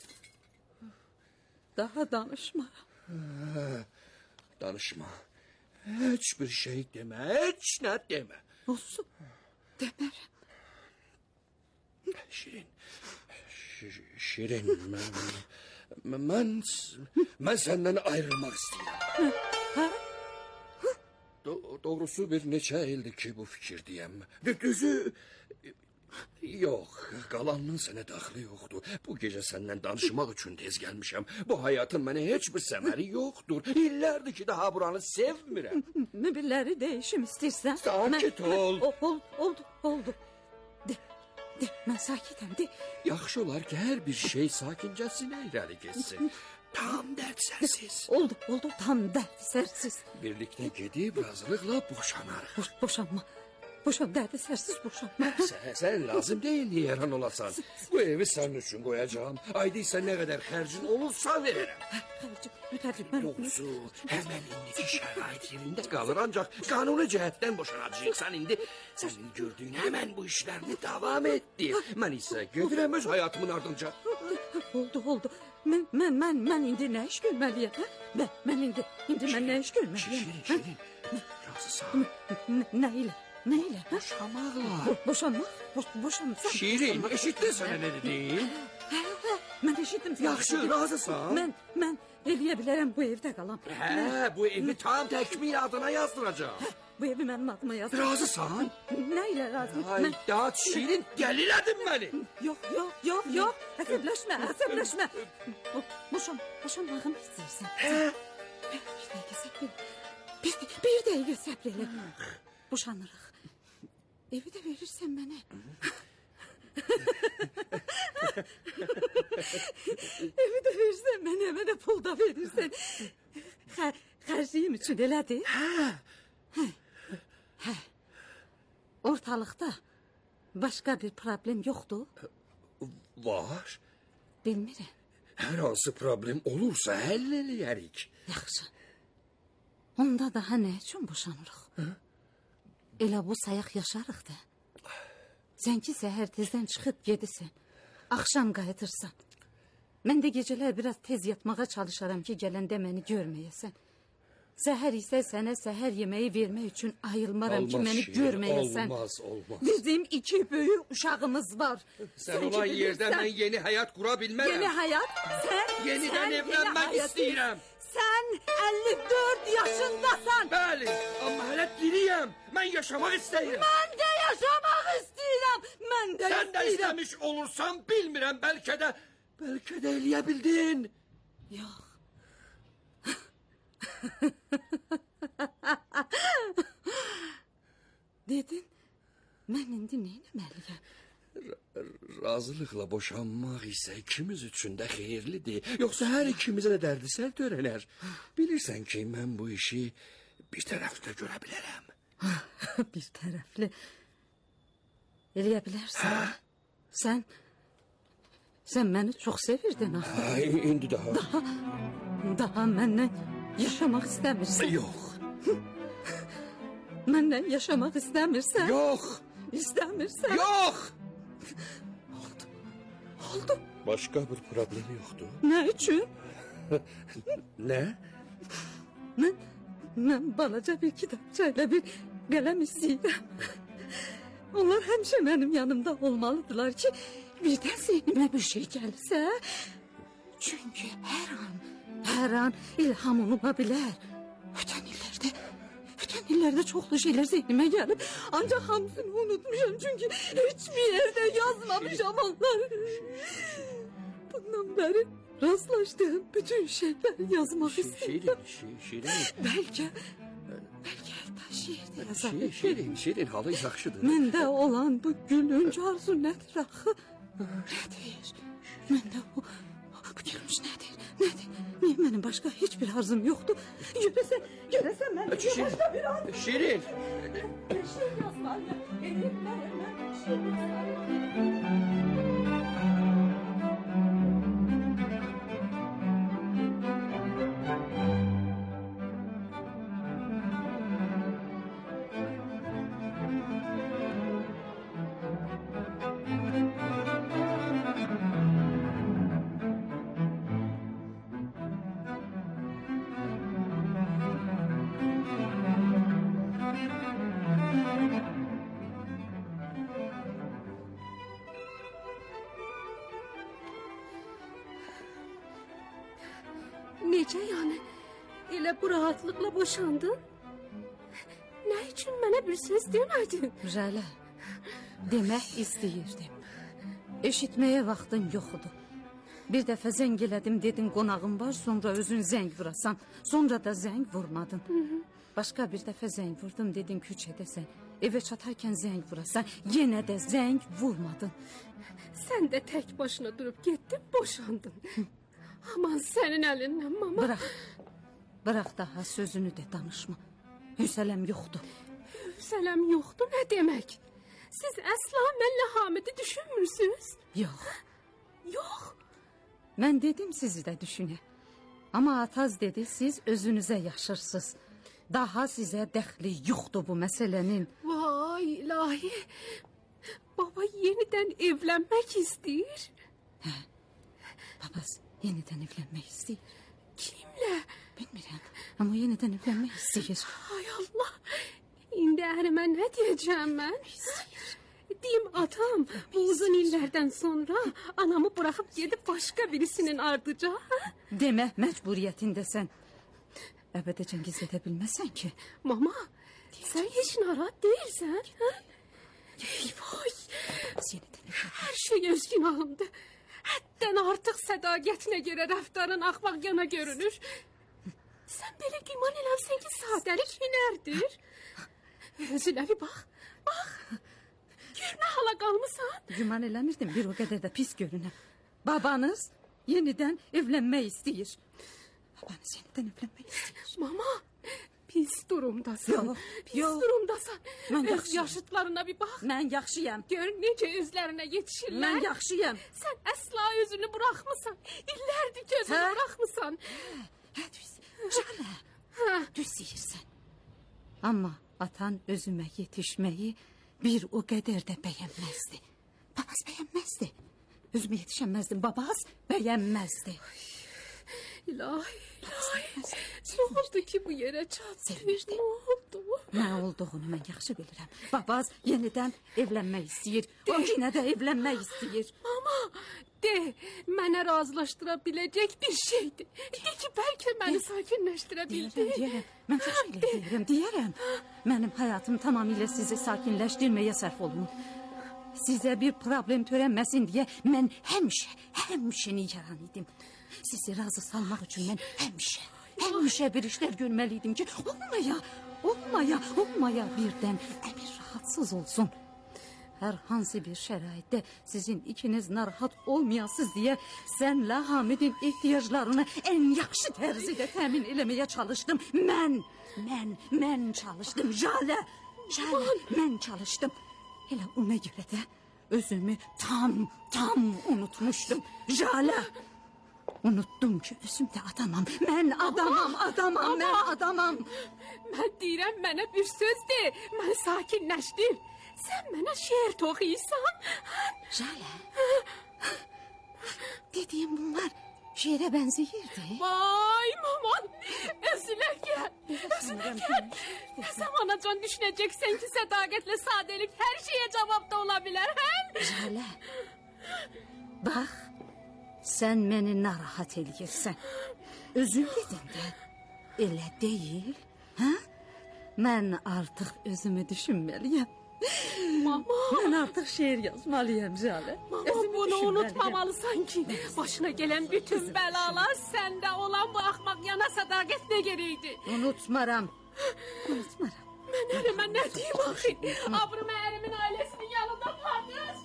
Daha danışma. Danışma. Heç bir şey demə, heç nə demə. Olsun. Demerim. Şirin. Şirin, mən səndən ayrılmaq istəyirəm. Doğrusu bir neçə ildir ki bu fikirdəyəm. Düzü... Yox, qalanının sənə daxili yoxdur. Bu gecə səndən danışmaq üçün tez gəlmişəm. Bu həyatın mənə heç bir səməri yoxdur. İllərdir ki, daha buranı sevmirəm. Mübirləri değişim istəyirsən. Sakit ol. Oldu. De, mən sakitəm, de. Yaxşı olar ki, hər bir şey sakincəsinə irəli geçsin. Tam dərdsərsiz. Oldu, tam dərdsərsiz. Birlikdə gedib razılıqla boşanarıq. Boşanma. Dərdsərsiz boşanma. Sən lazım deyil yaran olasan. Bu evi sənin üçün qoyacağım. Ayda isə nə qədər xərcin olursa verərəm. Mütərcim. Doğrusu, həmən indiki şərait yerində qalır. Ancaq qanuni cəhətdən boşanacaqsan indi. Sənin gördüyün həmən bu işlərini davam etdi. Mən isə gedirəm öz həyatımın ardınca. Oldu. Mən indi nə iş görməliyəm? Mən indi nə iş görməliyəm? Şirin, razısan. Nə ilə? Boşamaqla. Boşanmaq. Şirin, eşitdin sənə nə dedim? Mən eşitdim. Yaxşı, razısan. Mən eləyə bilərəm bu evdə qalam. Bu evi tam təkmil adına yazdıracağım. Bu evi mənim adıma yazdır. Razısan? Nə ilə razı? Ay, daha Şirin, dəlilədin məni. Yox. Əsəbləşmə. Boşanmağımı istəyirsən. Bir dəqiqə səbr elə. Boşanırıq. Evi də verirsən mənə. Evi də verirsən mənə pul da verirsən. Xərcliyim üçün elədir? Hə. Ortalıqda başqa bir problem yoxdur? Var. Bilmirəm. Hər hansı problem olursa həll eləyərik. Yaxşı. Onda daha nə üçün boşanırıq? Elə bu sayaq yaşarıq da. Sən ki səhər tezdən çıxıb gedirsən. Axşam qayıtırsan. Mən də gecələr biraz tez yatmağa çalışaram ki, gələndə məni görməyəsən. Səhər isə sənə səhər yeməyi vermək üçün ayılmaram ki, məni görməyəsən. Olmaz. Bizim 2 böyük uşağımız var. Sən olan yerdə mən yeni həyat qura bilmərəm. Yeni həyat? Yenidən evlənmək istəyirəm. Sən 54 yaşındasan. Bəli, amma hələ diriyəm. Mən yaşamaq istəyirəm. Mən də yaşamaq istəyirəm. Sən də istəmiş olursan bilmirəm, bəlkə də eləyə bildin. Yox. Dedin, mən indi nə etməliyəm? Razılıqla boşanmaq isə ikimiz üçün də xeyirlidir. Yoxsa hər ikimizə də dərdisər törənər. Bilirsən ki, mən bu işi bir tərəfli görə bilərəm. Bir tərəfli eləyə bilərsən. Sən məni çox sevirdin axı. İndi daha. Daha məndən yaşamaq istəmirsən. Yox. Məndən yaşamaq istəmirsən. Yox. İstəmirsən. Yox. Oldu. Başqa bir problem yoxdur. Nə üçün? Nə? Mən balaca bir kitabça ilə bir qələm istəyirəm. Onlar həmişə mənim yanımda olmalıdırlar ki, birdən zeynimə bir şey gəlsə. Çünki hər an ilham oluna bilər. Ötən illərdə çoxlu şeylər zeynimə gəlib. Ancaq hamısını unutmuşam çünki heç bir yerdə yazmamışam onları. Bundan bəri rastlaşdığım bütün şeyləri yazmaq istəyirəm. Şirin. Bəlkə hətta şiirdə yazarım. Şirin, halı yaxşıdır. Məndə olan bu gülünc arzu nədir axı? Nədir? Məndə o gülünc nədir? Niyə mənim başqa heç bir arzum yoxdur? Görəsən mən başqa bir arzum. Şirin. Bir şey yazmalıyım. Mən bir şey yazmalıyım. Necə yəni? Elə bu rahatlıqla boşandın? Nə üçün mənə bir söz demədin? Jalə, demək istəyirdim. Eşitməyə vaxtın yoxdur. Bir dəfə zəng elədim, dedin qonağım var, sonra özün zəng vurasan. Sonra da zəng vurmadın. Başqa bir dəfə zəng vurdum, dedin küçədəsən. Evə çatarkən zəng vurasan, yenə də zəng vurmadın. Sən də tək başına durub getdin, boşandın. Aman sənin əlindən, mama. Bırax daha sözünü də danışma. Hüsələm yoxdur. Hüsələm yoxdur, nə demək? Siz əsla mənlə Hamidi düşünmürsünüz? Yox. Yox. Mən dedim sizi də düşünə. Amma Ataz dedi, siz özünüzə yaşırsınız. Daha sizə dəxli yoxdur bu məsələnin. Vay ilahi. Baba yenidən evlənmək istəyir. Hə, babası yenidən evlənmək istəyir. Kimlə? Bilmirəm, amma yenidən evlənmək istəyir. Ay Allah, indi ərimə nə deyəcəm mən? Deyim atam, bu uzun illərdən sonra anamı buraxıb gedib başqa birisinin ardıca. Demək məcburiyyətindəsən. Əbədəcən gizlədə bilməsən ki. Mama, sən heç narahat deyilsən, hə? Vay, hər şey öz günahımdır. Həddən artıq sədaqətinə görə rəftarın axmaqyana görünür. Sən belə güman eləmsən ki, sadəlik hünərdir. Özünə bir bax, bax. Gör nə hala qalmısan. Güman eləmirdim, bir o qədər də pis görünəm. Babanız yenidən evlənmək istəyir. Babanız yenidən evlənmək istəyir. Mama, pis durumdasan. Pis durumdasan. Öz yaşıtlarına bir bax. Mən yaxşıyam. Gör necə özlərinə yetişirlər. Mən yaxşıyam. Sən əsla özünü buraxmısan. İllərdir ki özünü buraxmısan. Hə, düz. Canə. Düz deyirsən. Amma atan özümə yetişməyi bir o qədər də bəyənməzdi. Babas bəyənməzdi. Özümə yetişəməzdim. Babas bəyənməzdi. İlahi, ilahi. Nə oldu ki bu yerə çatdı? Nə oldu? Nə olduğunu mən yaxşı bilirəm. Babaz yenidən evlənmək istəyir. O yenə də evlənmək istəyir. Mama, de, mənə razılaşdıra biləcək bir şeydir. De ki, bəlkə məni sakinləşdirə bildi. Deyərəm, mən çox şeylər deyərəm. Mənim həyatım tamamilə sizi sakinləşdirməyə sərf olunur. Sizə bir problem törənməsin deyə mən həmişə nigaran idim. Sizi razı salmaq üçün mən həmişə bir işlər görməliydim ki, olmaya birdən əmir rahatsız olsun. Hər hansı bir şəraitdə sizin ikiniz narahat olmayasınız deyə sənlə Hamidin ehtiyaclarını ən yaxşı tərzidə təmin eləməyə çalışdım. Mən çalışdım. Jalə, mən çalışdım. Elə ona görə də özümü tam unutmuşdum. Jalə. Unutdum ki, özümdə adamam. Mən adamam. Mən deyirəm, mənə bir söz de. Mən sakinləşdim. Sən mənə şeir toxuysan. Jalə. Dediyim bunlar şeirə bənzəyirdi. Vay maman, özülə gəl. Ne zaman acan düşünəcəksən ki, sədaqətlə sadəlik hər şeyə cavabda ola bilər, hə? Jalə, bax, sən məni narahat eləyirsən. Özün dedin də, elə deyil, hə? Mən artıq özümü düşünməliyəm. Mama. Mən artıq şeir yazmalıyam, Jalə. Mama, bunu unutmamalısan ki, başına gələn bütün bəlalar səndə olan bu axmaq yana sədaqət nə gerəkdir? Unutmaram. Mən ərimə nə deyim axı? Abrım ərimin ailəsinin yanında pardır.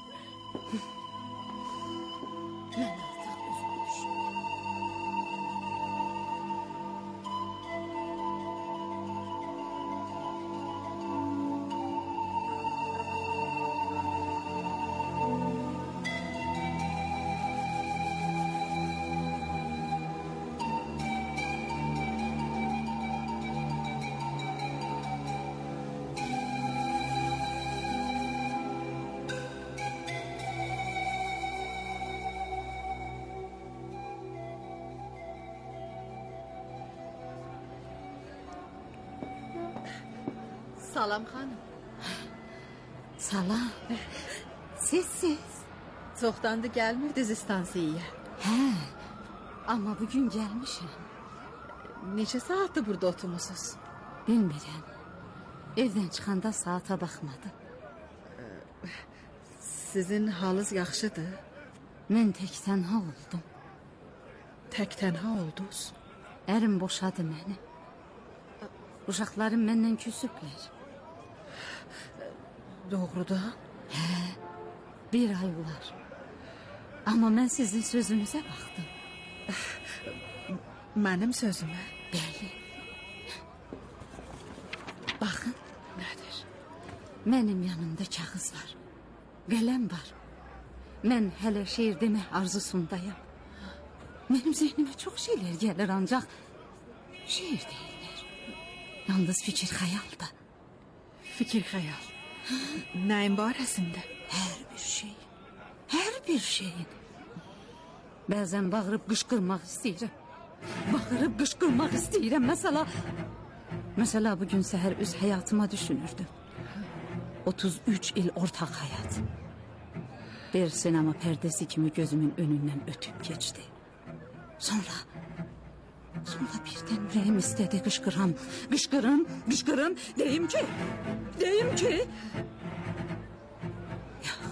Mən artıq özümü düşünməliyəm. Salam xanım. Salam. Siz. Çoxdandır gəlmirdiniz istansiyaya. Hə, amma bugün gəlmişəm. Neçə saatdır burada oturmusunuz? Bilmirəm. Evdən çıxanda saata baxmadım. Sizin halınız yaxşıdır? Mən tək tənha oldum. Tək tənha oldunuz? Ərim boşadı məni. Uşaqlarım məndən küsüblər. Doğrudan? Hə, 1 ay olar. Amma mən sizin sözünüzə baxdım. Mənim sözümə? Bəli. Baxın. Nədir? Mənim yanımda kağız var. Qələm var. Mən hələ şeir demək arzusundayım. Mənim zehnimə çox şeylər gəlir, ancaq şeir deyirlər. Yalnız fikir xəyaldır. Fikir xəyal. Nəyin barəsində? Hər bir şey. Hər bir şeyin. Bəzən bağırıb qışqırmaq istəyirəm. Bağırıb qışqırmaq istəyirəm. Məsəla bugün səhər öz həyatıma düşünürdüm. 33 il ortaq həyat. Bir sinema pərdəsi kimi gözümün önündən ötüb keçdi. Sonra birdən ürəyim istədi qışqırım, deyim ki. Yox.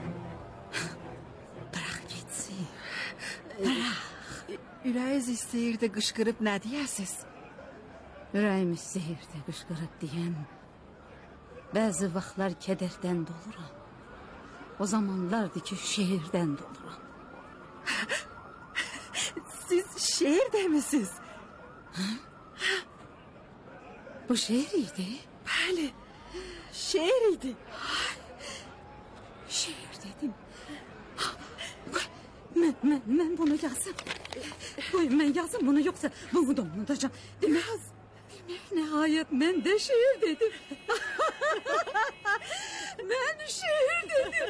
Bırak gitsin. Bırak. Ürəyiz istəyirdi qışqırıb nə deyəsiz? Ürəyim istəyirdi qışqırıb deyəm. Bəzi vaxtlar kədərdən doluram. O zamanlardır ki, şeirdən doluram. Siz şeir demisiniz? Bu şeir idi? Bəli, şeir idi. Şeir dedim. Mən bunu yazım. Qoyun, mən yazım bunu, yoxsa bunu da unutacağım. Demək, nəhayət mən də şeir dedim. Mən şeir dedim.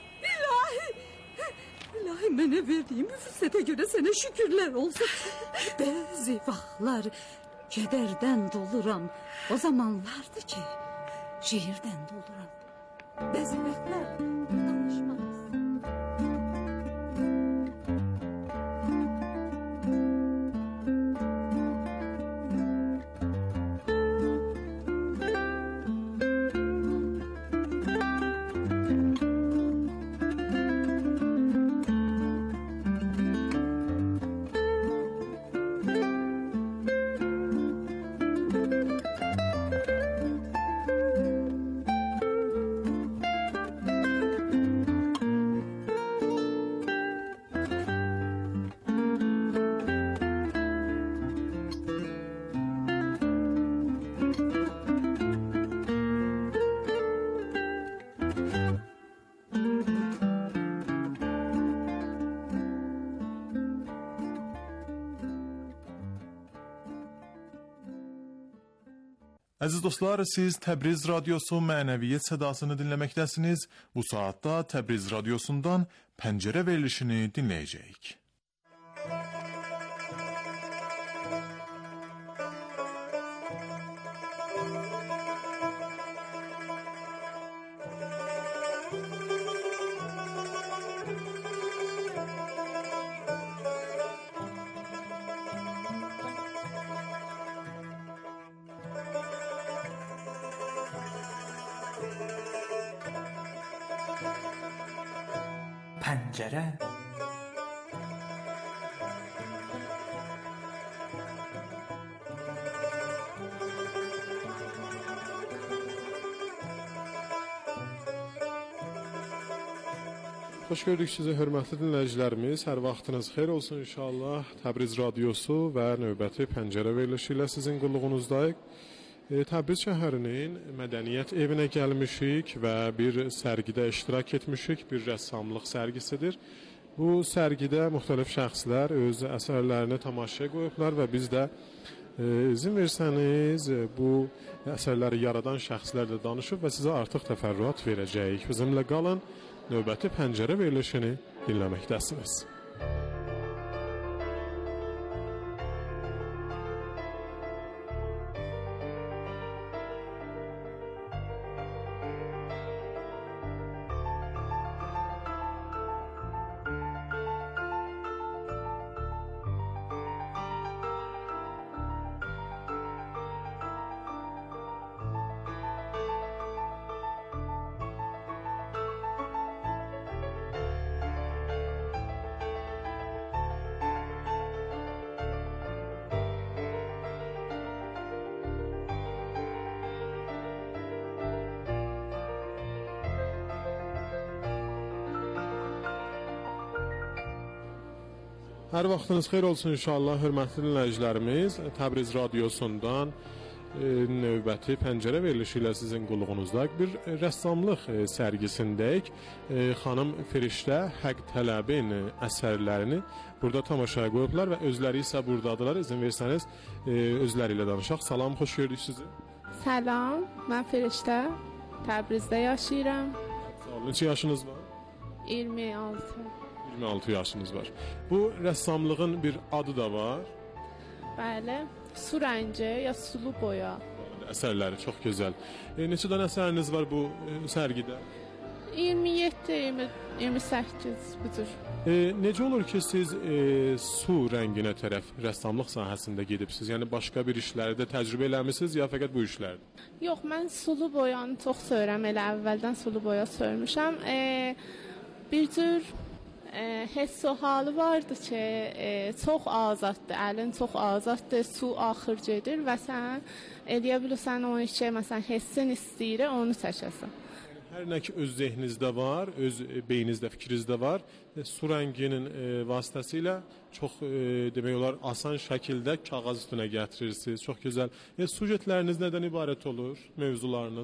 İlahi, mənə verdiğim fürsətə görə sənə şükürlər olsun. Bəzi vaxtlar kədərdən doluram. O zamanlardır ki, şeirdən doluram. Bəzi vaxtlar danışmaz. Əziz dostlar, siz Təbriz Radyosu mənəviyyət sədasını dinləməkdəsiniz. Bu saatda Təbriz Radyosundan Pəncərə verilişini dinləyəcəyik. Pəncərə. Xoş gördük sizi, hörmətli dinləyicilərimiz. Hər vaxtınız xeyir olsun inşallah. Təbriz Radyosu və növbəti Pəncərə verilişi ilə sizin qulluğunuzdayıq. Təbriz şəhərinin mədəniyyət evinə gəlmişik və bir sərgidə iştirak etmişik. Bir rəssamlıq sərgisidir. Bu sərgidə müxtəlif şəxslər öz əsərlərini tamaşaya qoyublar və biz də izin versəniz bu əsərləri yaradan şəxslərlə danışıb və sizə artıq təfərrüat verəcəyik. Bizimlə qalın, növbəti Pəncərə verilişini dinləməkdəsiniz. Hər vaxtınız xeyir olsun inşallah, hörmətli dinləyicilərimiz. Təbriz radiosundan növbəti pəncərə verilişi ilə sizin qulluğunuzdayıq. Bir rəssamlıq sərgisindəyik. Xanım Firiştə Həq Tələbin əsərlərini burada tamaşaya qoyublar və özləri isə buradadılar. İzin versəniz özləri ilə danışaq. Salam, xoş gördük sizi. Salam, mən Firiştə. Təbrizdə yaşayıram. Sağ olun. Neçə yaşınız var? 26. 26 yaşınız var. Bu rəssamlığın bir adı da var. Bəli, su rəngi ya sulu boya. Əsərləri çox gözəl. Neçə dənə əsəriniz var bu sərgidə? 27, 28 bu cür. Necə olur ki, siz su rənginə tərəf rəssamlıq sahəsində gedibsiniz? Yəni başqa bir işlərdə təcrübə eləmisiniz ya fəqət bu işlərdə? Yox, mən sulu boyanı çox sevirəm. Elə əvvəldən sulu boya sövmüşəm. Bir cür hiss o halı vardı ki, çox azaddır, əlin çox azaddır, su axır gedir və sən eləyə bilirsən o işə, məsələn, hissin istəyir, onu çəkəsən. Hər nə ki öz zehninizdə var, öz beyninizdə, fikrinizdə var, su rənginin vasitəsilə çox demək olar asan şəkildə kağız üstünə gətirirsiniz. Çox gözəl. Sujetləriniz nədən ibarət olur, mövzularınız?